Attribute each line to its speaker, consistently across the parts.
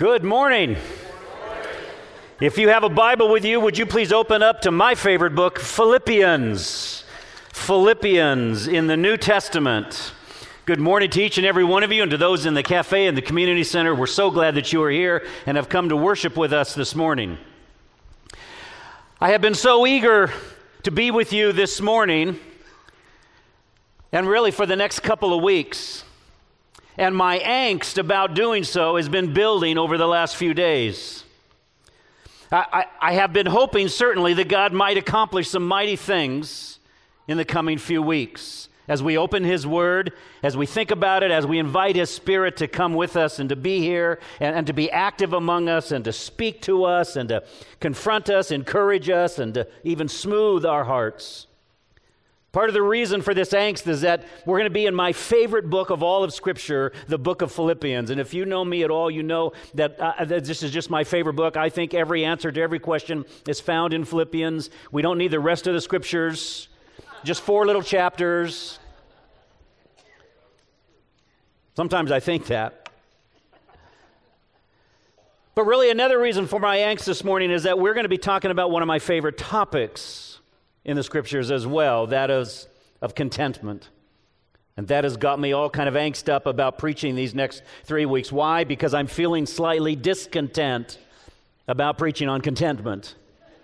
Speaker 1: Good morning. If you have a Bible with you, would you please open up to my favorite book, Philippians. Philippians in the New Testament. Good morning to each and every one of you, and to those in the cafe and the community center. We're so glad that you are here and have come to worship with us this morning. I have been so eager to be with you this morning, and really for the next couple of weeks. And my angst about doing so has been building over the last few days. I have been hoping, certainly, that God might accomplish some mighty things in the coming few weeks. As we open His Word, as we think about it, as we invite His Spirit to come with us and to be here and to be active among us and to speak to us and to confront us, encourage us, and to even smooth our hearts. Part of the reason for this angst is that we're going to be in my favorite book of all of Scripture, the book of Philippians. And if you know me at all, you know that this is just my favorite book. I think every answer to every question is found in Philippians. We don't need the rest of the Scriptures, just 4 little chapters. Sometimes I think that. But really, another reason for my angst this morning is that we're going to be talking about one of my favorite topics in the Scriptures as well, that is of contentment. And that has got me all kind of angst up about preaching these next 3 weeks. Why? Because I'm feeling slightly discontent about preaching on contentment.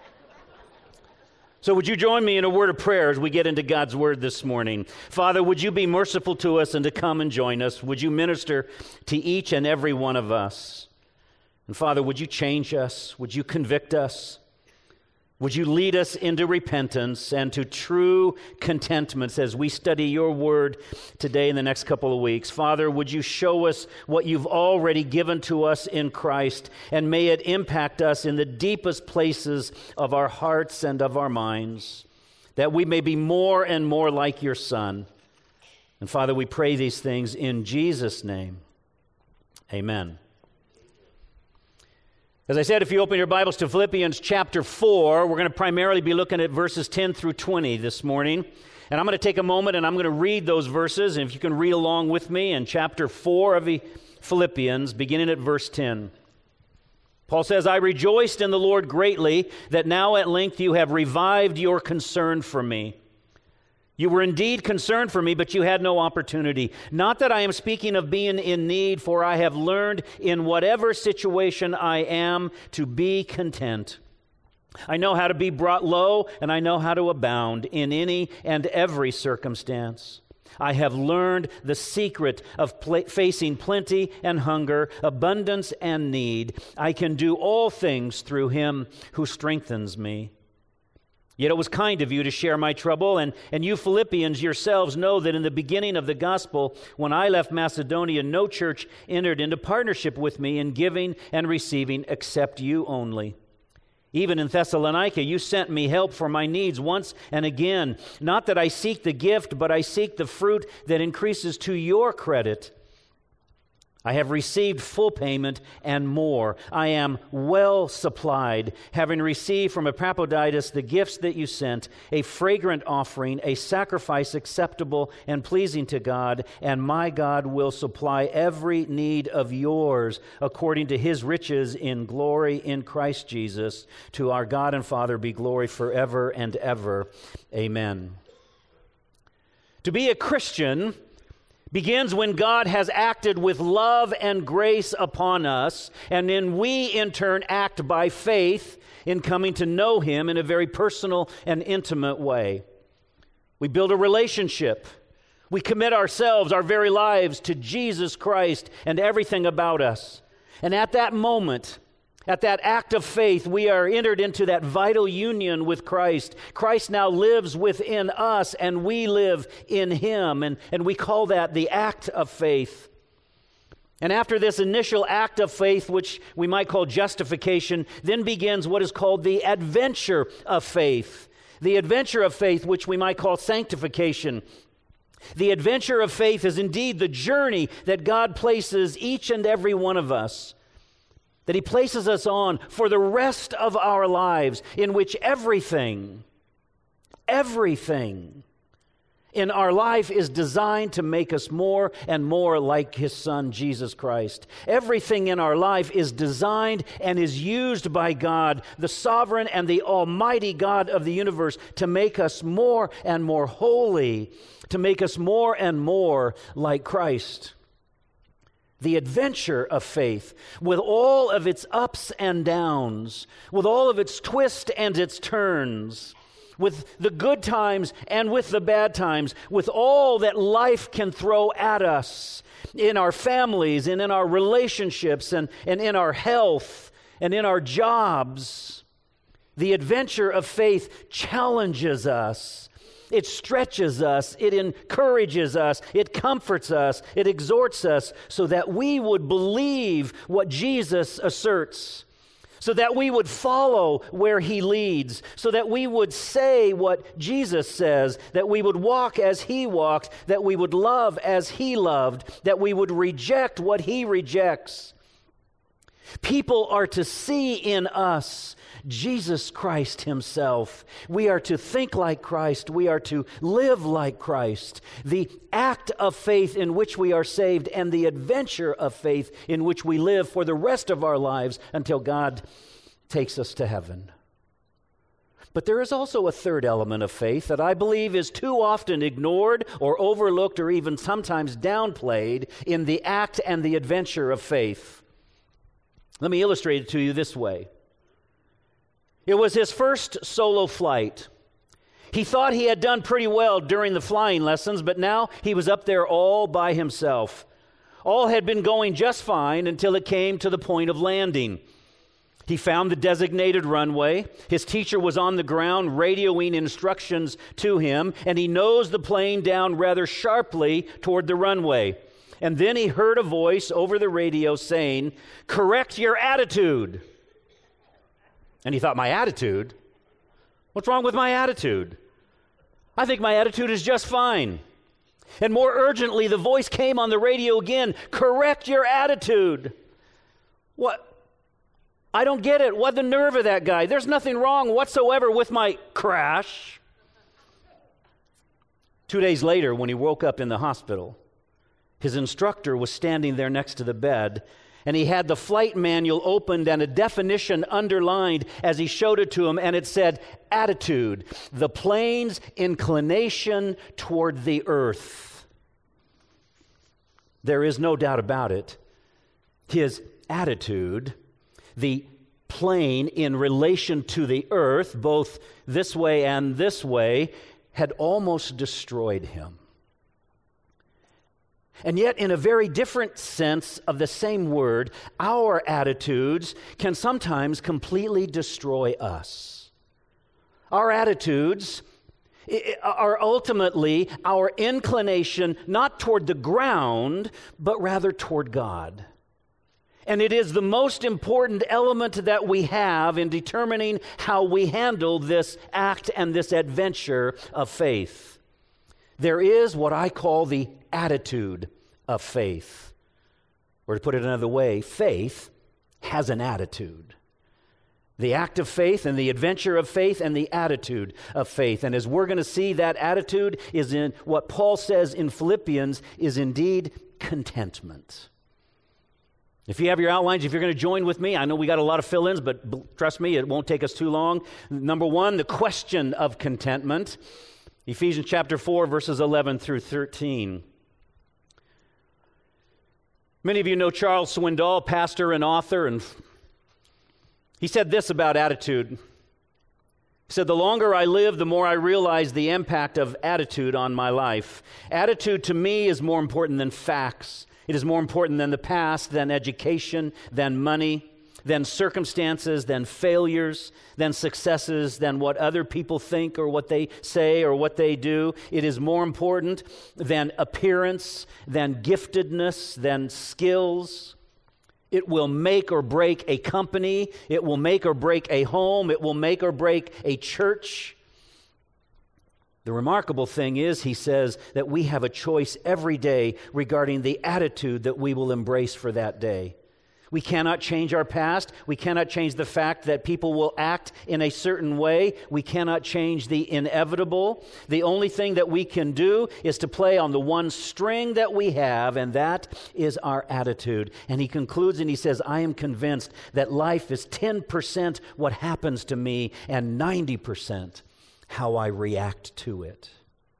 Speaker 1: So would you join me in a word of prayer as we get into God's Word this morning? Father, would you be merciful to us and to come and join us? Would you minister to each and every one of us? And Father, would you change us? Would you convict us? Would you lead us into repentance and to true contentment as we study your word today in the next couple of weeks? Father, would you show us what you've already given to us in Christ, and may it impact us in the deepest places of our hearts and of our minds, that we may be more and more like your Son. And Father, we pray these things in Jesus' name. Amen. As I said, if you open your Bibles to Philippians chapter 4, we're going to primarily be looking at verses 10 through 20 this morning. And I'm going to take a moment and I'm going to read those verses. And if you can read along with me in chapter 4 of Philippians, beginning at verse 10. Paul says, I rejoiced in the Lord greatly that now at length you have revived your concern for me. You were indeed concerned for me, but you had no opportunity. Not that I am speaking of being in need, for I have learned in whatever situation I am to be content. I know how to be brought low, and I know how to abound in any and every circumstance. I have learned the secret of facing plenty and hunger, abundance and need. I can do all things through Him who strengthens me. Yet it was kind of you to share my trouble, and you Philippians yourselves know that in the beginning of the gospel, when I left Macedonia, no church entered into partnership with me in giving and receiving except you only. Even in Thessalonica, you sent me help for my needs once and again. Not that I seek the gift, but I seek the fruit that increases to your credit. I have received full payment and more. I am well supplied, having received from Epaphroditus the gifts that you sent, a fragrant offering, a sacrifice acceptable and pleasing to God, and my God will supply every need of yours according to His riches in glory in Christ Jesus. To our God and Father be glory forever and ever. Amen. To be a Christian begins when God has acted with love and grace upon us, and then we in turn act by faith in coming to know Him in a very personal and intimate way. We build a relationship. We commit ourselves, our very lives, to Jesus Christ and everything about us. And at that moment, at that act of faith, we are entered into that vital union with Christ. Christ now lives within us, and we live in Him, and we call that the act of faith. And after this initial act of faith, which we might call justification, then begins what is called the adventure of faith. The adventure of faith, which we might call sanctification. The adventure of faith is indeed the journey that God places each and every one of us, that He places us on for the rest of our lives, in which everything in our life is designed to make us more and more like His Son, Jesus Christ. Everything in our life is designed and is used by God, the sovereign and the almighty God of the universe, to make us more and more holy, to make us more and more like Christ. The adventure of faith, with all of its ups and downs, with all of its twists and its turns, with the good times and with the bad times, with all that life can throw at us in our families and in our relationships and in our health and in our jobs. The adventure of faith challenges us. It stretches us. It encourages us. It comforts us. It exhorts us so that we would believe what Jesus asserts, so that we would follow where He leads, so that we would say what Jesus says, that we would walk as He walked, that we would love as He loved, that we would reject what He rejects. People are to see in us Jesus Christ Himself. We are to think like Christ. We are to live like Christ. The act of faith in which we are saved and the adventure of faith in which we live for the rest of our lives until God takes us to heaven. But there is also a third element of faith that I believe is too often ignored or overlooked or even sometimes downplayed in the act and the adventure of faith. Let me illustrate it to you this way. It was his first solo flight. He thought he had done pretty well during the flying lessons, but now he was up there all by himself. All had been going just fine until it came to the point of landing. He found the designated runway. His teacher was on the ground radioing instructions to him, and he nosed the plane down rather sharply toward the runway. And then he heard a voice over the radio saying, "Correct your attitude." And he thought, my attitude? What's wrong with my attitude? I think my attitude is just fine. And more urgently, the voice came on the radio again, "Correct your attitude." What? I don't get it. What the nerve of that guy? There's nothing wrong whatsoever with my crash. 2 days later, when he woke up in the hospital, his instructor was standing there next to the bed, and he had the flight manual opened and a definition underlined as he showed it to him, and it said, attitude, the plane's inclination toward the earth. There is no doubt about it. His attitude, the plane in relation to the earth, both this way and this way, had almost destroyed him. And yet, in a very different sense of the same word, our attitudes can sometimes completely destroy us. Our attitudes are ultimately our inclination not toward the ground, but rather toward God. And it is the most important element that we have in determining how we handle this act and this adventure of faith. There is what I call the attitude of faith. Or to put it another way, faith has an attitude. The act of faith and the adventure of faith and the attitude of faith. And as we're going to see, that attitude is in what Paul says in Philippians is indeed contentment. If you have your outlines, if you're going to join with me, I know we got a lot of fill-ins, but trust me, it won't take us too long. Number one, the question of contentment. Ephesians chapter 4, verses 11 through 13. Many of you know Charles Swindoll, pastor and author, and he said this about attitude. He said, "The longer I live, the more I realize the impact of attitude on my life. Attitude to me is more important than facts. It is more important than the past, than education, than money, than circumstances, than failures, than successes, than what other people think or what they say or what they do. It is more important than appearance, than giftedness, than skills. It will make or break a company. It will make or break a home. It will make or break a church." The remarkable thing is, he says, that we have a choice every day regarding the attitude that we will embrace for that day. We cannot change our past. We cannot change the fact that people will act in a certain way. We cannot change the inevitable. The only thing that we can do is to play on the one string that we have, and that is our attitude. And he concludes and he says, I am convinced that life is 10% what happens to me and 90% how I react to it.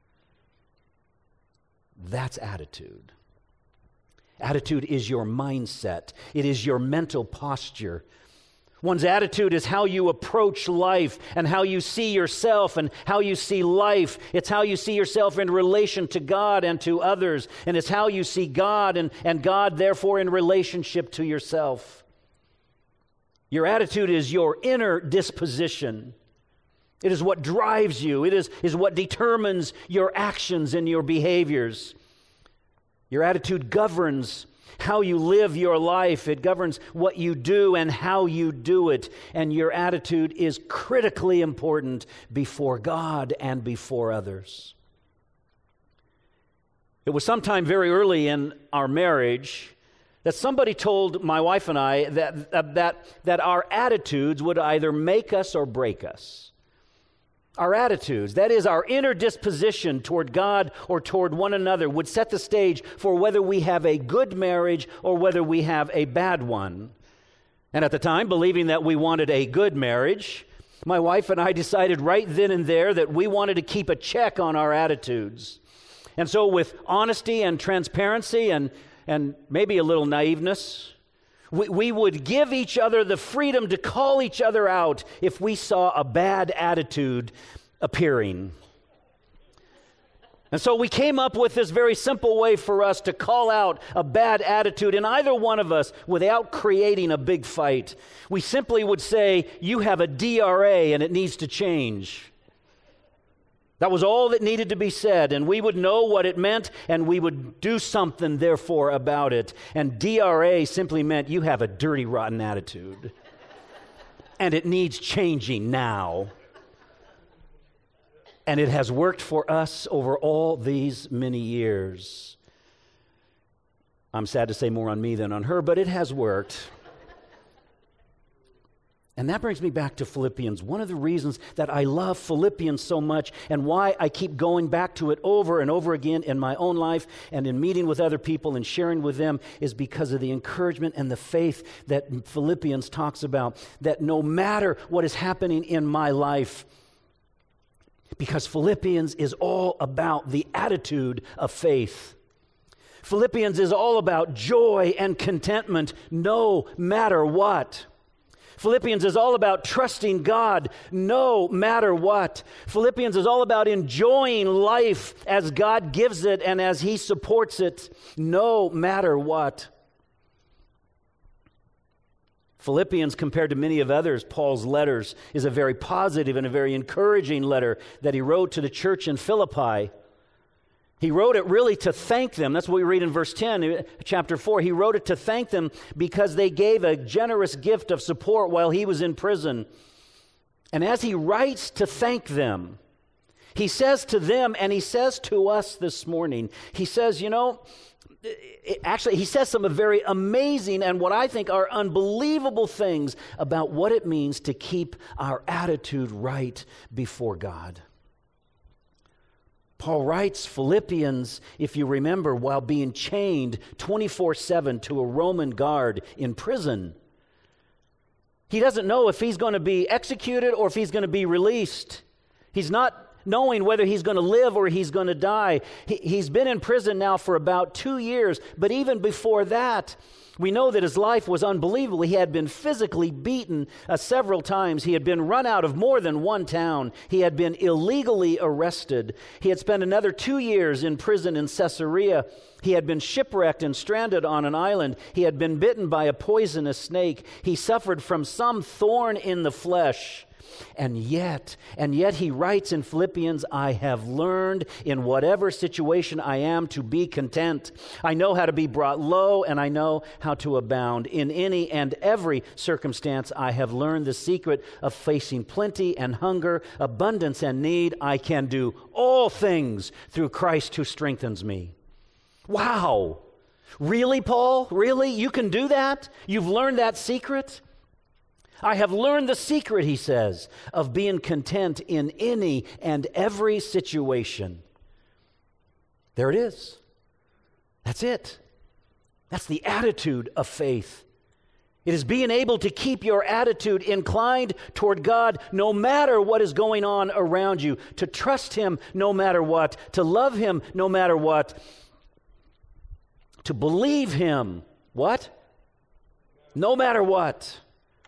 Speaker 1: That's attitude. Attitude is your mindset. It is your mental posture. One's attitude is how you approach life and how you see yourself and how you see life. It's how you see yourself in relation to God and to others. And it's how you see God and God, therefore, in relationship to yourself. Your attitude is your inner disposition. It is what drives you. It is what determines your actions and your behaviors. Your attitude governs how you live your life. It governs what you do and how you do it. And your attitude is critically important before God and before others. It was sometime very early in our marriage that somebody told my wife and I that our attitudes would either make us or break us. Our attitudes, that is our inner disposition toward God or toward one another, would set the stage for whether we have a good marriage or whether we have a bad one. And at the time, believing that we wanted a good marriage, my wife and I decided right then and there that we wanted to keep a check on our attitudes. And so with honesty and transparency and maybe a little naiveness, we would give each other the freedom to call each other out if we saw a bad attitude appearing. And so we came up with this very simple way for us to call out a bad attitude in either one of us without creating a big fight. We simply would say, you have a DRA and it needs to change. That was all that needed to be said, and we would know what it meant, and we would do something, therefore, about it. And DRA simply meant you have a dirty, rotten attitude, and it needs changing now. And it has worked for us over all these many years. I'm sad to say more on me than on her, but it has worked. And that brings me back to Philippians. One of the reasons that I love Philippians so much and why I keep going back to it over and over again in my own life and in meeting with other people and sharing with them is because of the encouragement and the faith that Philippians talks about. That no matter what is happening in my life, because Philippians is all about the attitude of faith. Philippians is all about joy and contentment no matter what. Philippians is all about trusting God no matter what. Philippians is all about enjoying life as God gives it and as He supports it no matter what. Philippians, compared to many of others, Paul's letters, is a very positive and a very encouraging letter that he wrote to the church in Philippi. He wrote it really to thank them. That's what we read in verse 10, chapter 4. He wrote it to thank them because they gave a generous gift of support while he was in prison. And as he writes to thank them, he says to them and he says to us this morning, he says, he says some very amazing and what I think are unbelievable things about what it means to keep our attitude right before God. Paul writes Philippians, if you remember, while being chained 24/7 to a Roman guard in prison. He doesn't know if he's going to be executed or if he's going to be released. He's not knowing whether he's going to live or he's going to die. He's been in prison now for about 2 years, but even before that, we know that his life was unbelievable. He had been physically beaten several times. He had been run out of more than one town. He had been illegally arrested. He had spent another 2 years in prison in Caesarea. He had been shipwrecked and stranded on an island. He had been bitten by a poisonous snake. He suffered from some thorn in the flesh. And yet he writes in Philippians, I have learned in whatever situation I am to be content. I know how to be brought low and I know how to abound. In any and every circumstance, I have learned the secret of facing plenty and hunger, abundance and need. I can do all things through Christ who strengthens me. Wow! Really, Paul? Really? You can do that? You've learned that secret? I have learned the secret, he says, of being content in any and every situation. There it is. That's it. That's the attitude of faith. It is being able to keep your attitude inclined toward God no matter what is going on around you, to trust Him no matter what, to love Him no matter what, to believe Him, what? No matter what.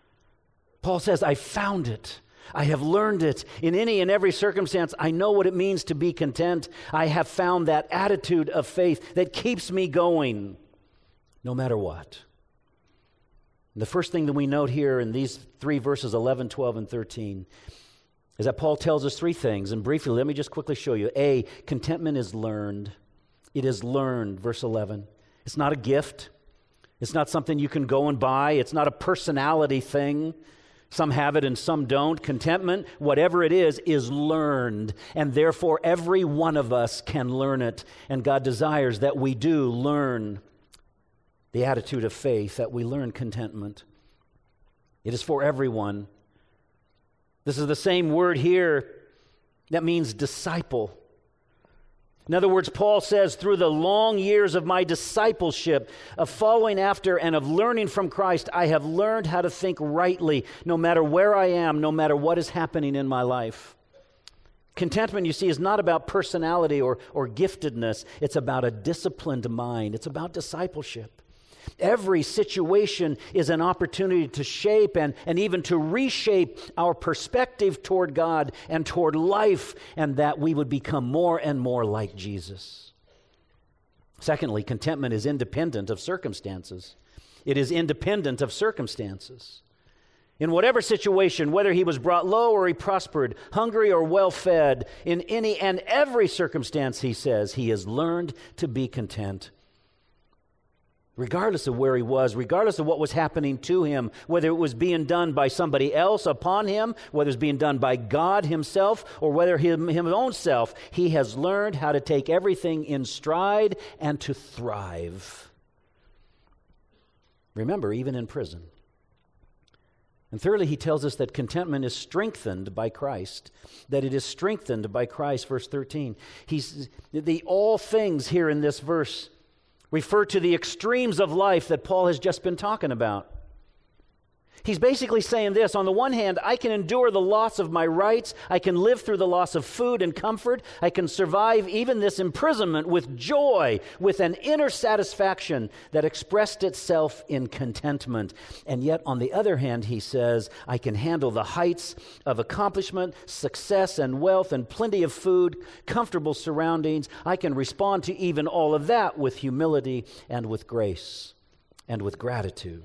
Speaker 1: Paul says, I found it. I have learned it. In any and every circumstance, I know what it means to be content. I have found that attitude of faith that keeps me going no matter what. And the first thing that we note here in these three verses, 11, 12, and 13, is that Paul tells us three things. And briefly, let me just quickly show you. A, contentment is learned. It is learned, verse 11. It's not a gift. It's not something you can go and buy. It's not a personality thing. Some have it and some don't. Contentment, whatever it is learned. And therefore, every one of us can learn it. And God desires that we do learn the attitude of faith, that we learn contentment. It is for everyone. This is the same word here that means disciple. In other words, Paul says, through the long years of my discipleship, of following after and of learning from Christ, I have learned how to think rightly, no matter where I am, no matter what is happening in my life. Contentment, you see, is not about personality or giftedness. It's about a disciplined mind. It's about discipleship. Every situation is an opportunity to shape and even to reshape our perspective toward God and toward life, and that we would become more and more like Jesus. Secondly, contentment is independent of circumstances. It is independent of circumstances. In whatever situation, whether he was brought low or he prospered, hungry or well-fed, in any and every circumstance, he says, he has learned to be content. Regardless of where he was, regardless of what was happening to him, whether it was being done by somebody else upon him, whether it's being done by God himself, or whether his own self, he has learned how to take everything in stride and to thrive. Remember, even in prison. And thirdly, he tells us that contentment is strengthened by Christ, that it is strengthened by Christ, verse 13. The all things here in this verse refer to the extremes of life that Paul has just been talking about. He's basically saying this: on the one hand, I can endure the loss of my rights. I can live through the loss of food and comfort. I can survive even this imprisonment with joy, with an inner satisfaction that expressed itself in contentment. And yet, on the other hand, he says, I can handle the heights of accomplishment, success and wealth and plenty of food, comfortable surroundings. I can respond to even all of that with humility and with grace and with gratitude.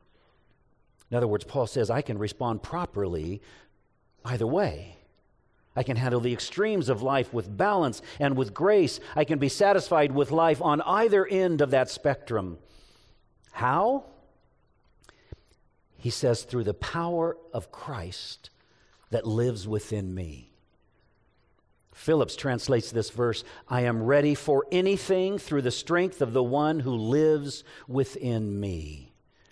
Speaker 1: In other words, Paul says, I can respond properly either way. I can handle the extremes of life with balance and with grace. I can be satisfied with life on either end of that spectrum. How? He says, through the power of Christ that lives within me. Phillips translates this verse, I am ready for anything through the strength of the one who lives within me.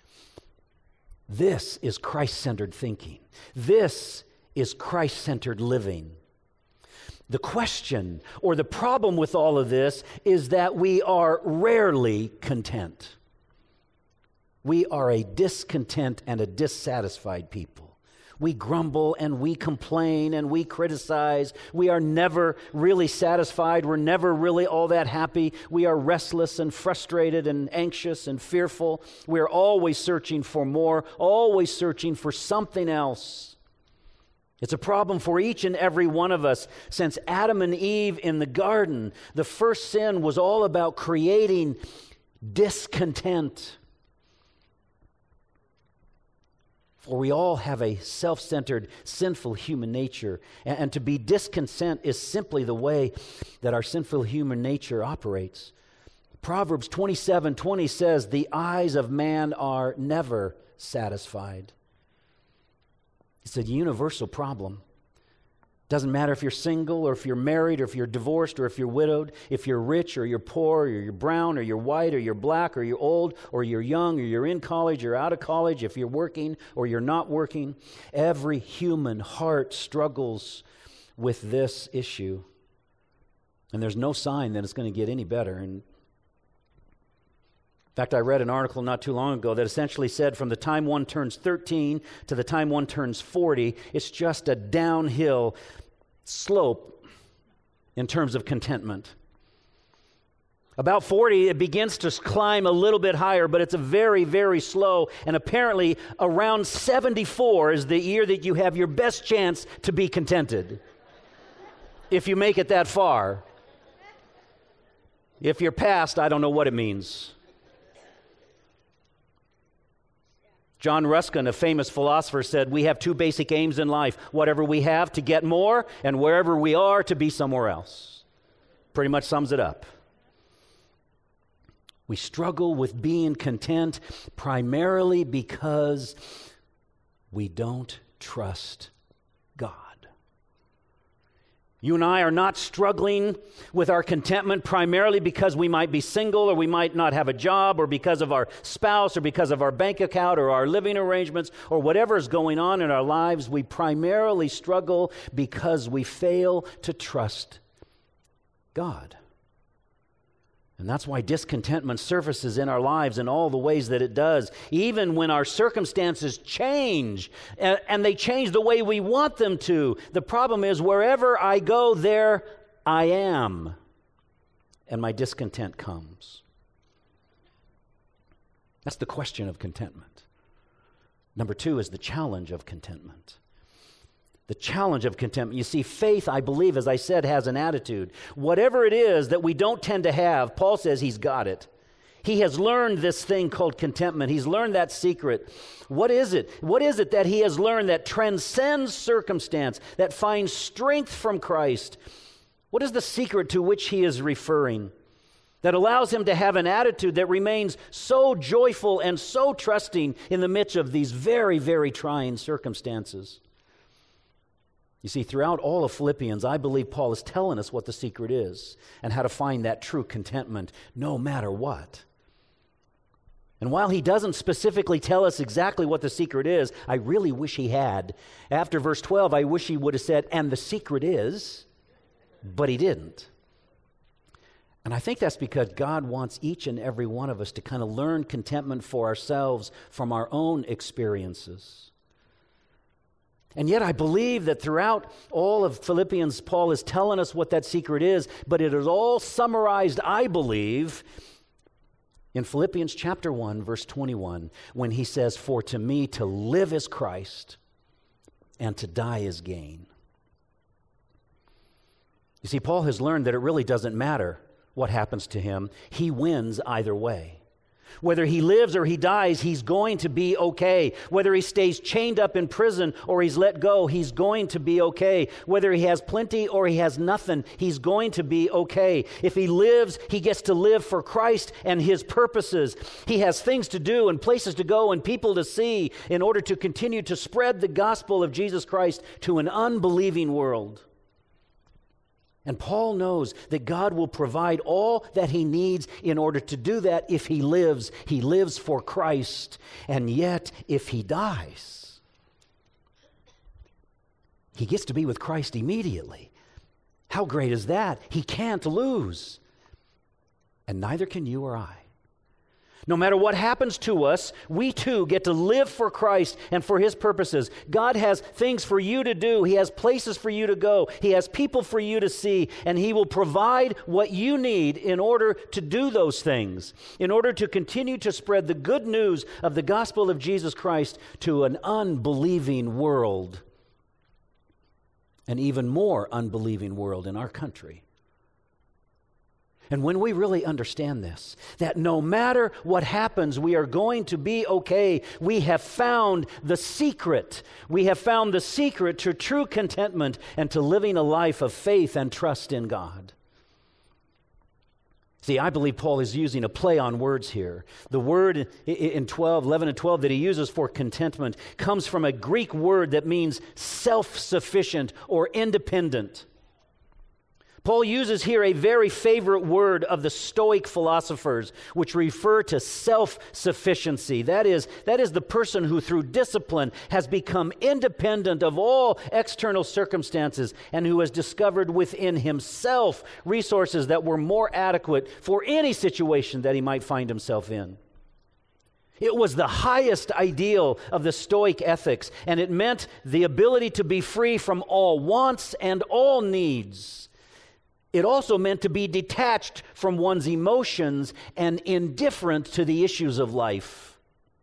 Speaker 1: This is Christ-centered thinking. This is Christ-centered living. The question or the problem with all of this is that we are rarely content. We are a discontent and a dissatisfied people. We grumble and we complain and we criticize. We are never really satisfied. We're never really all that happy. We are restless and frustrated and anxious and fearful. We are always searching for more, always searching for something else. It's a problem for each and every one of us. Since Adam and Eve in the garden, the first sin was all about creating discontent. For we all have a self-centered, sinful human nature. And to be discontent is simply the way that our sinful human nature operates. Proverbs 27:20 says, the eyes of man are never satisfied. It's a universal problem. Doesn't matter if you're single or if you're married or if you're divorced or if you're widowed, if you're rich or you're poor or you're brown or you're white or you're black or you're old or you're young or you're in college or out of college, if you're working or you're not working. Every human heart struggles with this issue. And there's no sign that it's going to get any better. And in fact, I read an article not too long ago that essentially said from the time one turns 13 to the time one turns 40, it's just a downhill slope in terms of contentment. About 40, it begins to climb a little bit higher, but it's a very, very slow. And apparently, around 74 is the year that you have your best chance to be contented. If you make it that far. If you're past, I don't know what it means. John Ruskin, a famous philosopher, said, we have two basic aims in life. Whatever we have, to get more, and wherever we are, to be somewhere else. Pretty much sums it up. We struggle with being content primarily because we don't trust God. You and I are not struggling with our contentment primarily because we might be single or we might not have a job or because of our spouse or because of our bank account or our living arrangements or whatever is going on in our lives. We primarily struggle because we fail to trust God. And that's why discontentment surfaces in our lives in all the ways that it does. Even when our circumstances change, and they change the way we want them to. The problem is, wherever I go, there I am. And my discontent comes. That's the question of contentment. Number two is the challenge of contentment. The challenge of contentment. You see, faith, I believe, as I said, has an attitude. Whatever it is that we don't tend to have, Paul says he's got it. He has learned this thing called contentment. He's learned that secret. What is it? What is it that he has learned that transcends circumstance, that finds strength from Christ? What is the secret to which he is referring that allows him to have an attitude that remains so joyful and so trusting in the midst of these very, very trying circumstances? You see, throughout all of Philippians, I believe Paul is telling us what the secret is and how to find that true contentment no matter what. And while he doesn't specifically tell us exactly what the secret is, I really wish he had. After verse 12, I wish he would have said, and the secret is, but he didn't. And I think that's because God wants each and every one of us to kind of learn contentment for ourselves from our own experiences. And yet I believe that throughout all of Philippians, Paul is telling us what that secret is, but it is all summarized, I believe, in Philippians chapter 1, verse 21, when he says, for to me to live is Christ, and to die is gain. You see, Paul has learned that it really doesn't matter what happens to him. He wins either way. Whether he lives or he dies, he's going to be okay. Whether he stays chained up in prison or he's let go, he's going to be okay. Whether he has plenty or he has nothing, he's going to be okay. If he lives, he gets to live for Christ and his purposes. He has things to do and places to go and people to see in order to continue to spread the gospel of Jesus Christ to an unbelieving world. And Paul knows that God will provide all that he needs in order to do that if he lives. He lives for Christ. And yet, if he dies, he gets to be with Christ immediately. How great is that? He can't lose. And neither can you or I. No matter what happens to us, we too get to live for Christ and for his purposes. God has things for you to do. He has places for you to go. He has people for you to see. And he will provide what you need in order to do those things, in order to continue to spread the good news of the gospel of Jesus Christ to an unbelieving world, an even more unbelieving world in our country. And when we really understand this, that no matter what happens, we are going to be okay, we have found the secret. We have found the secret to true contentment and to living a life of faith and trust in God. See, I believe Paul is using a play on words here. The word in 11 and 12 that he uses for contentment comes from a Greek word that means self-sufficient or independent. Paul uses here a very favorite word of the Stoic philosophers, which refer to self-sufficiency. That is the person who through discipline has become independent of all external circumstances and who has discovered within himself resources that were more adequate for any situation that he might find himself in. It was the highest ideal of the Stoic ethics, and it meant the ability to be free from all wants and all needs. It also meant to be detached from one's emotions and indifferent to the issues of life.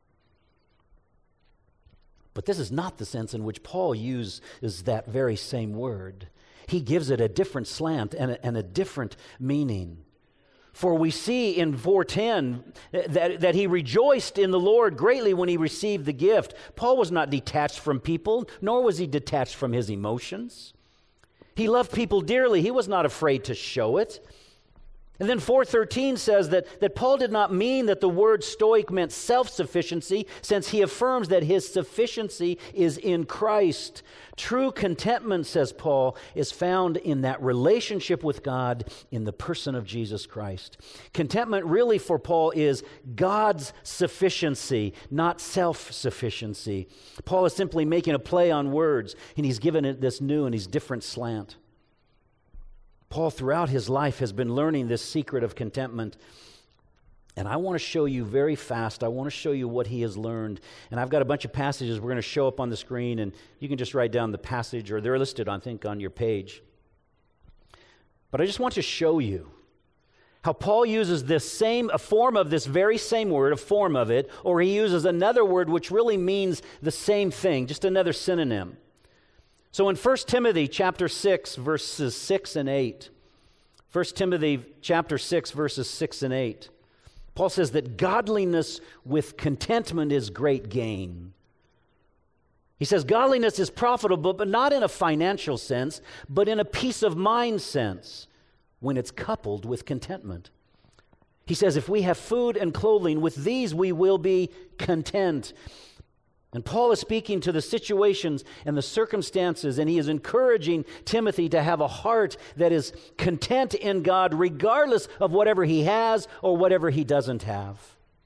Speaker 1: But this is not the sense in which Paul uses that very same word. He gives it a different slant and a different meaning. For we see in 4:10 that he rejoiced in the Lord greatly when he received the gift. Paul was not detached from people, nor was he detached from his emotions. He loved people dearly. He was not afraid to show it. And then 4:13 says that Paul did not mean that the word Stoic meant self-sufficiency, since he affirms that his sufficiency is in Christ. True contentment, says Paul, is found in that relationship with God in the person of Jesus Christ. Contentment really for Paul is God's sufficiency, not self-sufficiency. Paul is simply making a play on words, and he's given it this new and he's different slant. Paul, throughout his life, has been learning this secret of contentment. And I want to show you very fast, I want to show you what he has learned. And I've got a bunch of passages we're going to show up on the screen, and you can just write down the passage, or they're listed, I think, on your page. But I just want to show you how Paul uses a form of this very same word, a form of it, or he uses another word which really means the same thing, just another synonym. So in 1 Timothy chapter 6, verses 6 and 8, 1 Timothy chapter 6, verses 6 and 8, Paul says that godliness with contentment is great gain. He says godliness is profitable, but not in a financial sense, but in a peace of mind sense, when it's coupled with contentment. He says if we have food and clothing, with these we will be content. And Paul is speaking to the situations and the circumstances, and he is encouraging Timothy to have a heart that is content in God regardless of whatever he has or whatever he doesn't have.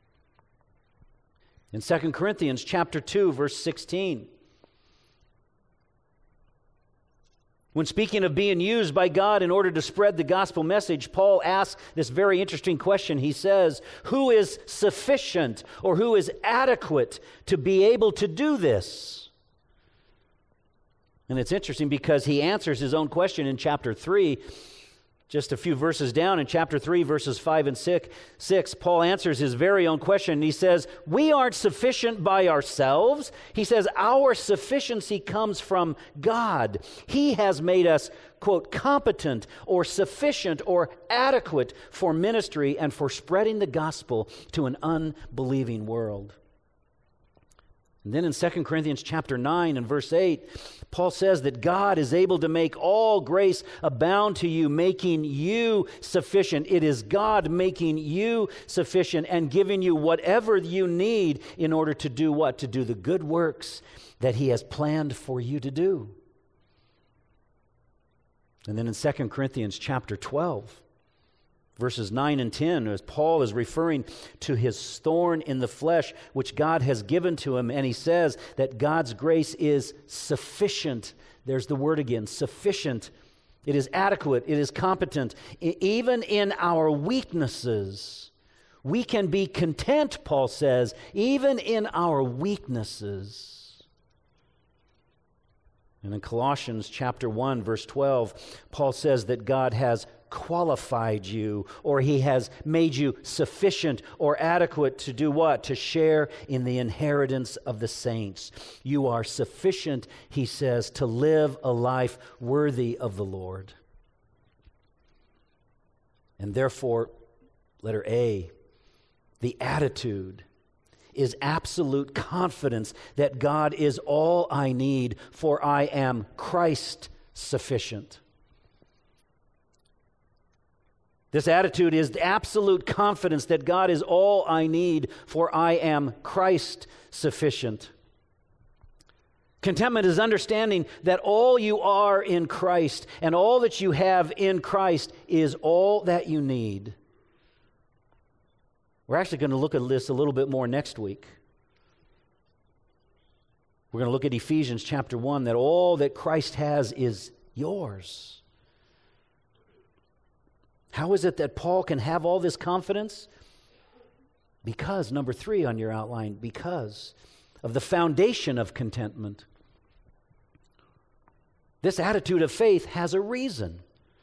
Speaker 1: In 2 Corinthians chapter 2, verse 16, when speaking of being used by God in order to spread the gospel message, Paul asks this very interesting question. He says, who is sufficient or who is adequate to be able to do this? And it's interesting because he answers his own question in chapter 3. Just a few verses down in chapter 3, verses 5 and 6, Paul answers his very own question. He says, we aren't sufficient by ourselves. He says, our sufficiency comes from God. He has made us, quote, competent or sufficient or adequate for ministry and for spreading the gospel to an unbelieving world. And then in 2 Corinthians chapter 9 and verse 8, Paul says that God is able to make all grace abound to you, making you sufficient. It is God making you sufficient and giving you whatever you need in order to do what? To do the good works that he has planned for you to do. And then in 2 Corinthians chapter 12, verses 9 and 10, as Paul is referring to his thorn in the flesh, which God has given to him, and he says that God's grace is sufficient. There's the word again, sufficient. It is adequate. It is competent. Even in our weaknesses, we can be content, Paul says, even in our weaknesses. And in Colossians chapter 1, verse 12, Paul says that God has qualified you, or he has made you sufficient or adequate to do what? To share in the inheritance of the saints. You are sufficient, he says, to live a life worthy of the Lord. And therefore, letter A, the attitude is absolute confidence that God is all I need, for I am Christ sufficient. This attitude is the absolute confidence that God is all I need, for I am Christ sufficient. Contentment is understanding that all you are in Christ and all that you have in Christ is all that you need. We're actually going to look at this a little bit more next week. We're going to look at Ephesians chapter 1, that all that Christ has is yours. How is it that Paul can have all this confidence? Because, number 3 on your outline, because of the foundation of contentment. This attitude of faith has a reason.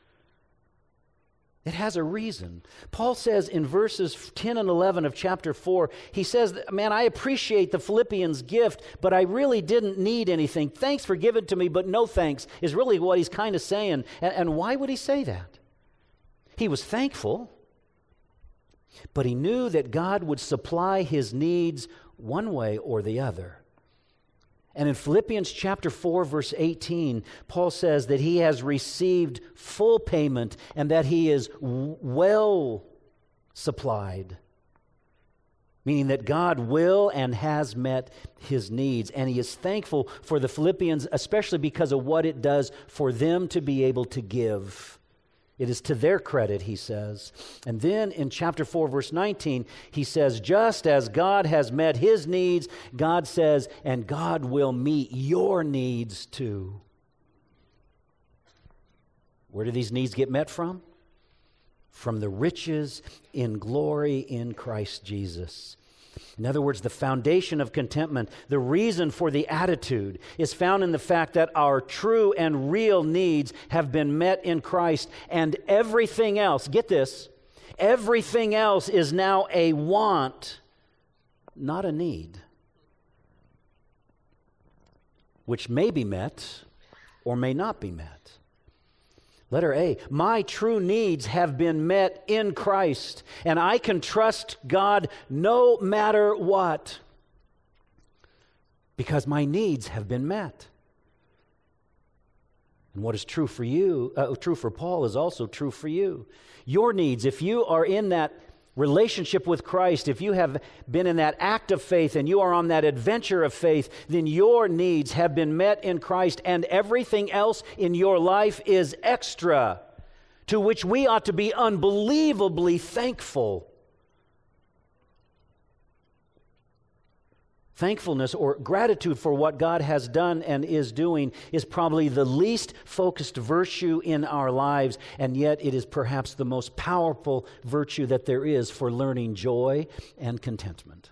Speaker 1: It has a reason. Paul says in verses 10 and 11 of chapter 4, he says, man, I appreciate the Philippians' gift, but I really didn't need anything. Thanks for giving to me, but no thanks, is really what he's kind of saying. And why would he say that? He was thankful, but he knew that God would supply his needs one way or the other. And in Philippians chapter 4, verse 18, Paul says that he has received full payment and that he is well supplied, meaning that God will and has met his needs. And he is thankful for the Philippians, especially because of what it does for them to be able to give. It is to their credit, he says. And then in chapter 4, verse 19, he says, just as God has met his needs, God says, and God will meet your needs too. Where do these needs get met from? From the riches in glory in Christ Jesus. In other words, the foundation of contentment, the reason for the attitude, is found in the fact that our true and real needs have been met in Christ, and everything else, get this, everything else is now a want, not a need, which may be met or may not be met. Letter A, my true needs have been met in Christ, and I can trust God no matter what, because my needs have been met. And what is true for you, true for Paul, is also true for you. Your needs, if you are in that relationship with Christ, if you have been in that act of faith and you are on that adventure of faith, then your needs have been met in Christ, and everything else in your life is extra, to which we ought to be unbelievably thankful. Thankfulness or gratitude for what God has done and is doing is probably the least focused virtue in our lives, and yet it is perhaps the most powerful virtue that there is for learning joy and contentment.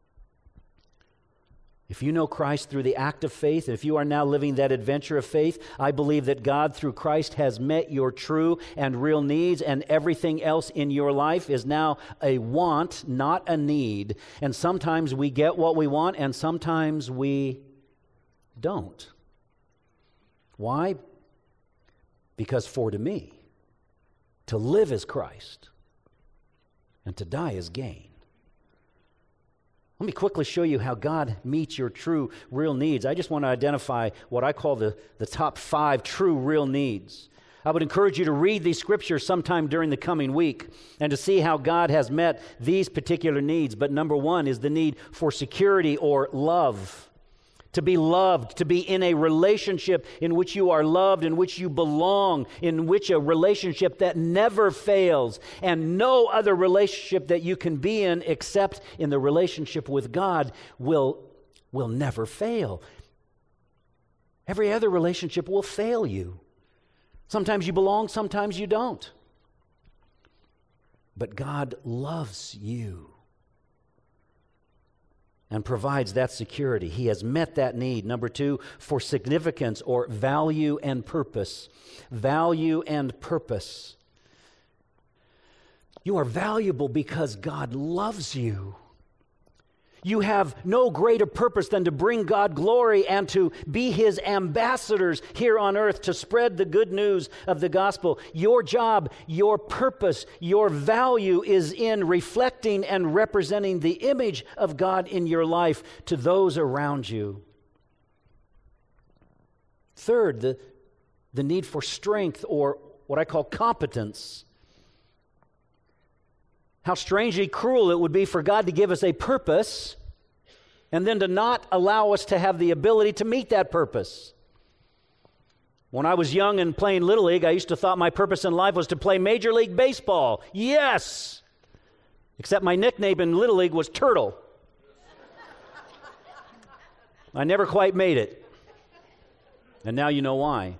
Speaker 1: If you know Christ through the act of faith, if you are now living that adventure of faith, I believe that God through Christ has met your true and real needs, and everything else in your life is now a want, not a need. And sometimes we get what we want, and sometimes we don't. Why? Because for to me, to live is Christ, and to die is gain. Let me quickly show you how God meets your true, real needs. I just want to identify what I call the top 5 true, real needs. I would encourage you to read these scriptures sometime during the coming week and to see how God has met these particular needs. But number 1 is the need for security or love. To be loved, to be in a relationship in which you are loved, in which you belong, in which a relationship that never fails, and no other relationship that you can be in except in the relationship with God will never fail. Every other relationship will fail you. Sometimes you belong, sometimes you don't. But God loves you and provides that security. He has met that need. Number 2, for significance or value and purpose. Value and purpose. You are valuable because God loves you. You have no greater purpose than to bring God glory and to be His ambassadors here on earth, to spread the good news of the gospel. Your job, your purpose, your value is in reflecting and representing the image of God in your life to those around you. Third, the need for strength, or what I call competence. How strangely cruel it would be for God to give us a purpose and then to not allow us to have the ability to meet that purpose. When I was young and playing Little League, I used to thought my purpose in life was to play Major League Baseball. Yes! Except my nickname in Little League was Turtle. I never quite made it. And now you know why.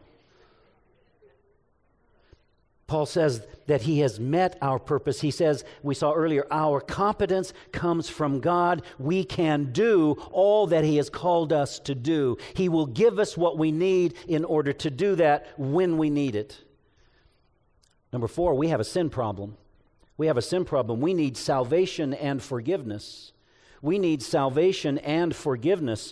Speaker 1: Paul says that he has met our purpose. He says, we saw earlier, our competence comes from God. We can do all that he has called us to do. He will give us what we need in order to do that when we need it. Number 4, we have a sin problem. We have a sin problem. We need salvation and forgiveness. We need salvation and forgiveness.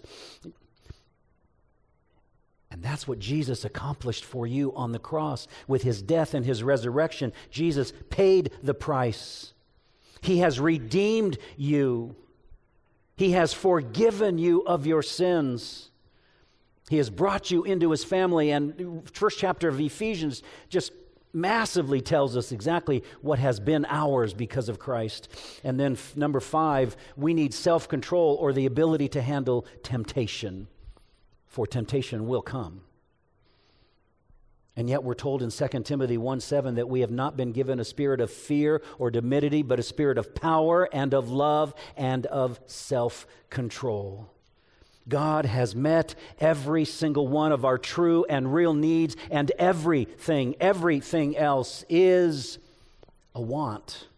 Speaker 1: And that's what Jesus accomplished for you on the cross with his death and his resurrection. Jesus paid the price. He has redeemed you. He has forgiven you of your sins. He has brought you into his family. And first chapter of Ephesians just massively tells us exactly what has been ours because of Christ. And then number 5, we need self-control or the ability to handle temptation. For temptation will come. And yet we're told in 2 Timothy 1:7 that we have not been given a spirit of fear or timidity, but a spirit of power and of love and of self-control. God has met every single one of our true and real needs, and everything else is a want.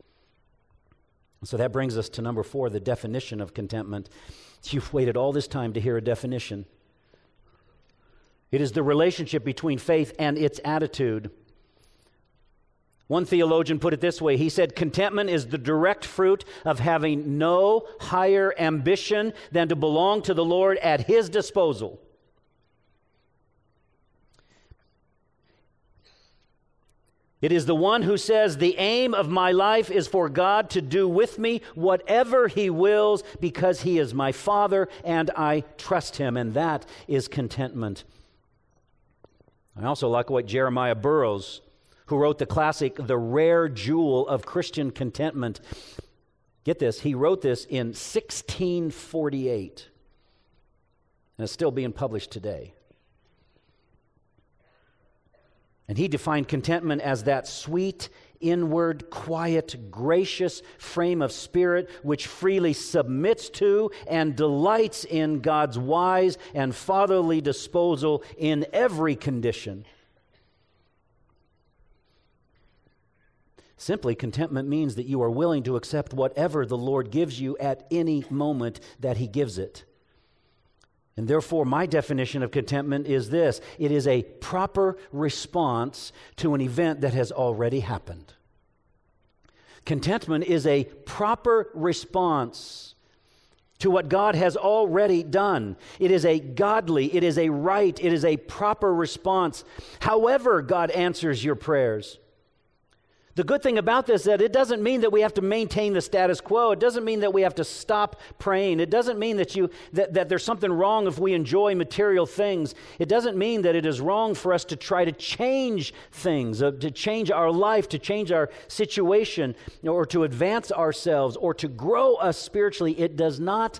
Speaker 1: So that brings us to number 4, the definition of contentment. You've waited all this time to hear a definition. It is the relationship between faith and its attitude. One theologian put it this way. He said, contentment is the direct fruit of having no higher ambition than to belong to the Lord at his disposal. It is the one who says, the aim of my life is for God to do with me whatever he wills because he is my Father and I trust him. And that is contentment. I also like what Jeremiah Burroughs, who wrote the classic, The Rare Jewel of Christian Contentment. Get this, he wrote this in 1648. And it's still being published today. And he defined contentment as that sweet, inward, quiet, gracious frame of spirit which freely submits to and delights in God's wise and fatherly disposal in every condition. Simply, contentment means that you are willing to accept whatever the Lord gives you at any moment that he gives it. And therefore, my definition of contentment is this. It is a proper response to an event that has already happened. Contentment is a proper response to what God has already done. It is a godly, it is a right, it is a proper response. However God answers your prayers. The good thing about this is that it doesn't mean that we have to maintain the status quo. It doesn't mean that we have to stop praying. It doesn't mean that there's something wrong if we enjoy material things. It doesn't mean that it is wrong for us to try to change things, to change our life, to change our situation, or to advance ourselves, or to grow us spiritually. It does not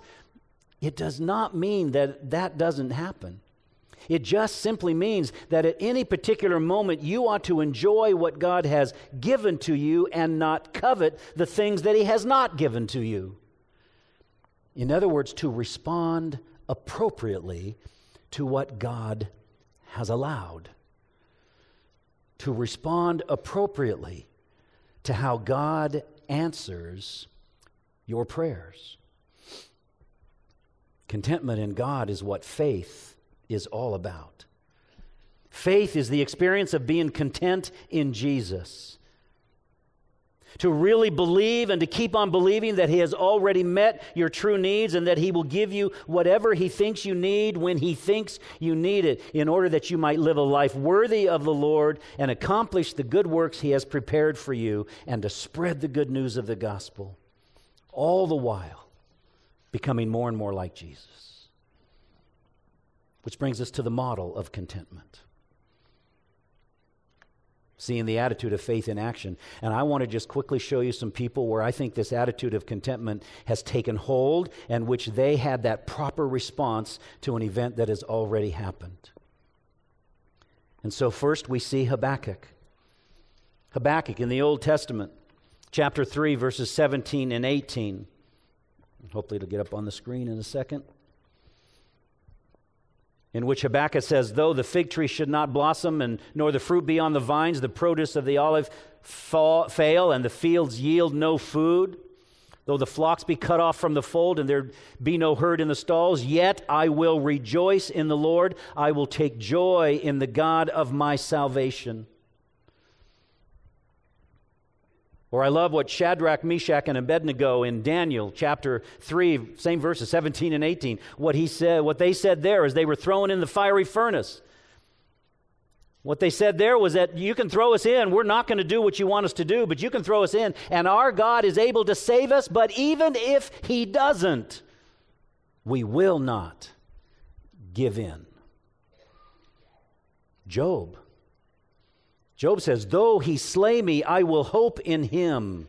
Speaker 1: mean that doesn't happen. It just simply means that at any particular moment, you ought to enjoy what God has given to you and not covet the things that he has not given to you. In other words, to respond appropriately to what God has allowed. To respond appropriately to how God answers your prayers. Contentment in God is what faith is all about. Faith is the experience of being content in Jesus. To really believe and to keep on believing that he has already met your true needs and that he will give you whatever he thinks you need when he thinks you need it in order that you might live a life worthy of the Lord and accomplish the good works he has prepared for you and to spread the good news of the gospel, all the while becoming more and more like Jesus. Which brings us to the model of contentment. seeing the attitude of faith in action. And I want to just quickly show you some people where I think this attitude of contentment has taken hold and which they had that proper response to an event that has already happened. And so first we see Habakkuk. Habakkuk in the Old Testament, chapter 3, verses 17 and 18. Hopefully it'll get up on the screen in a second. In which Habakkuk says, though the fig tree should not blossom, and nor the fruit be on the vines, the produce of the olive fail, and the fields yield no food, though the flocks be cut off from the fold, and there be no herd in the stalls, yet I will rejoice in the Lord. I will take joy in the God of my salvation. Or I love what Shadrach, Meshach, and Abednego in Daniel chapter 3, same verses, 17 and 18, what they said there is they were thrown in the fiery furnace. What they said there was that you can throw us in, we're not going to do what you want us to do, but you can throw us in, and our God is able to save us, but even if He doesn't, we will not give in. Job says, though He slay me, I will hope in Him.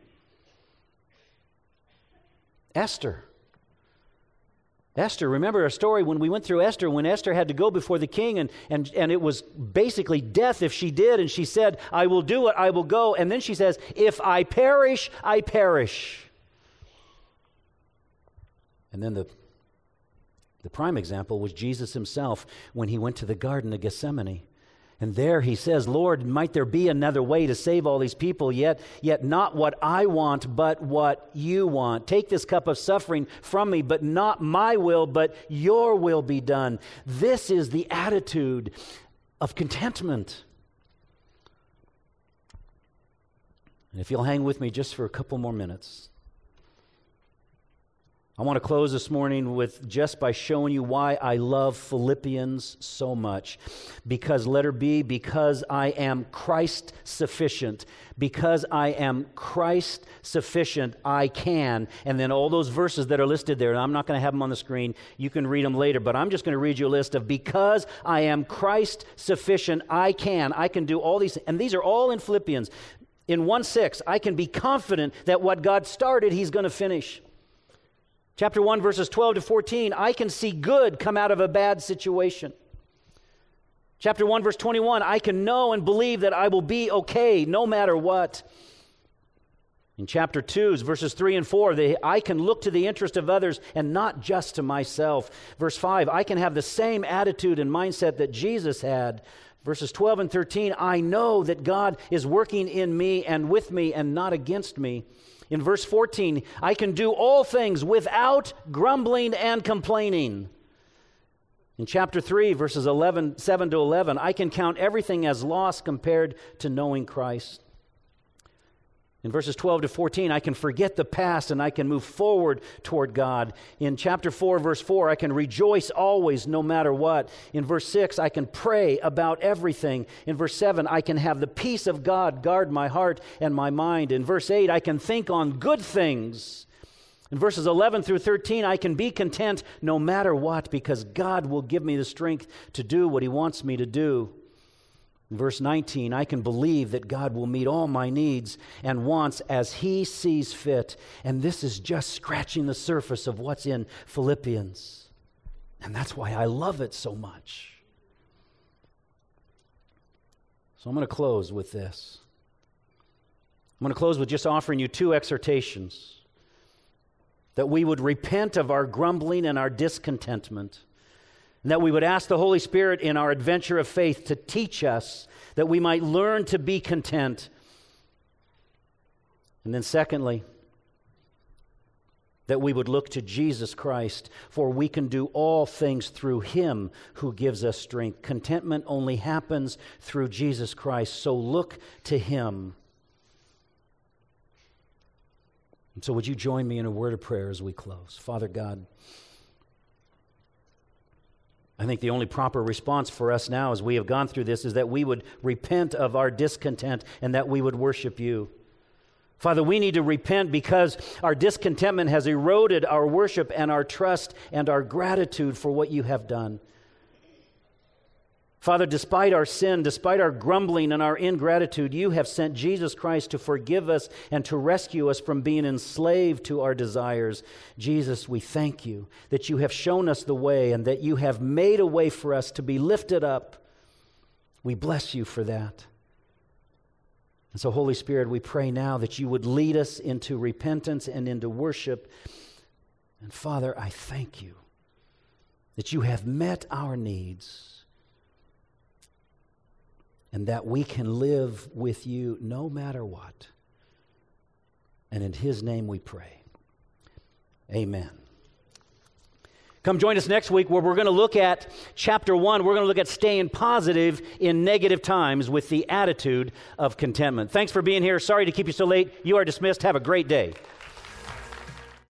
Speaker 1: Esther, remember our story when we went through Esther, when Esther had to go before the king, and it was basically death if she did, and she said, I will do it, I will go. And then she says, if I perish, I perish. And then the prime example was Jesus Himself when He went to the Garden of Gethsemane. And there He says, Lord, might there be another way to save all these people, yet not what I want, but what You want. Take this cup of suffering from me, but not my will, but Your will be done. This is the attitude of contentment. And if you'll hang with me just for a couple more minutes, I want to close this morning just by showing you why I love Philippians so much. Because, letter B, because I am Christ sufficient. Because I am Christ sufficient, I can. And then all those verses that are listed there, and I'm not going to have them on the screen. You can read them later, but I'm just going to read you a list of because I am Christ sufficient, I can. I can do all these, and these are all in Philippians. In 1:6, I can be confident that what God started, He's going to finish. Chapter 1, verses 12 to 14, I can see good come out of a bad situation. Chapter 1, verse 21, I can know and believe that I will be okay no matter what. In chapter 2, verses 3 and 4, I can look to the interest of others and not just to myself. Verse 5, I can have the same attitude and mindset that Jesus had. Verses 12 and 13, I know that God is working in me and with me and not against me. In verse 14, I can do all things without grumbling and complaining. In chapter 3, verses 7 to 11, I can count everything as loss compared to knowing Christ. In verses 12 to 14, I can forget the past and I can move forward toward God. In chapter 4, verse 4, I can rejoice always no matter what. In verse 6, I can pray about everything. In verse 7, I can have the peace of God guard my heart and my mind. In verse 8, I can think on good things. In verses 11 through 13, I can be content no matter what because God will give me the strength to do what He wants me to do. In verse 19, I can believe that God will meet all my needs and wants as He sees fit. And this is just scratching the surface of what's in Philippians. And that's why I love it so much. So I'm going to close with this. I'm going to close with just offering you two exhortations. That we would repent of our grumbling and our discontentment. And that we would ask the Holy Spirit in our adventure of faith to teach us that we might learn to be content. And then secondly, that we would look to Jesus Christ, for we can do all things through Him who gives us strength. Contentment only happens through Jesus Christ, so look to Him. And so would you join me in a word of prayer as we close? Father God, I think the only proper response for us now as we have gone through this is that we would repent of our discontent and that we would worship You. Father, we need to repent because our discontentment has eroded our worship and our trust and our gratitude for what You have done. Father, despite our sin, despite our grumbling and our ingratitude, you have sent Jesus Christ to forgive us and to rescue us from being enslaved to our desires. Jesus, we thank you that you have shown us the way and that you have made a way for us to be lifted up. We bless you for that. And so, Holy Spirit, we pray now that you would lead us into repentance and into worship. And Father, I thank you that you have met our needs and that we can live with you no matter what. And in his name we pray. Amen. Come join us next week where we're going to look at chapter 1. We're going to look at staying positive in negative times with the attitude of contentment. Thanks for being here. Sorry to keep you so late. You are dismissed. Have a great day.